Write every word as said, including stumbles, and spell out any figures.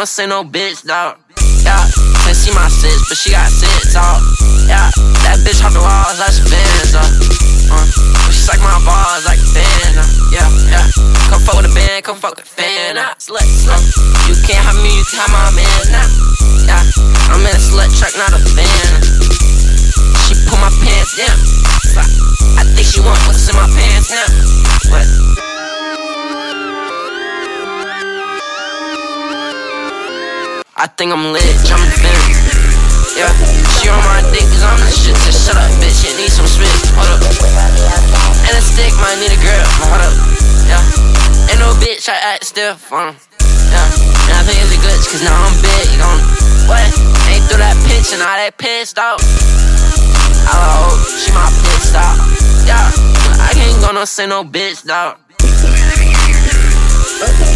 gonna say no bitch, dawg. Yeah, can't see my six, but she got six, dawg. Yeah, that bitch off the walls like she bands, up. Uh, she suck my balls like a fan, uh. Yeah, yeah. Come fuck with a band, come fuck with a fan, uh. Slut, slut. You can't have me, you can have my man, now. Yeah, I'm in a slut truck, not a van. She pull my pants down. I think she want what's in my pants now. What? I think I'm lit, jumping fin. Yeah, she on my dick cause I'm the shit. Just shut up, bitch, it need some spit. Hold up. And a stick might need a grip. Hold up. Yeah, ain't no bitch, I act stiff on him. Yeah, and I think it's a glitch cause now I'm big. You gon' what? Ain't through that pitch and all that pissed off. I hope she my pit stop. Yeah, I can't gonna say no bitch, dawg.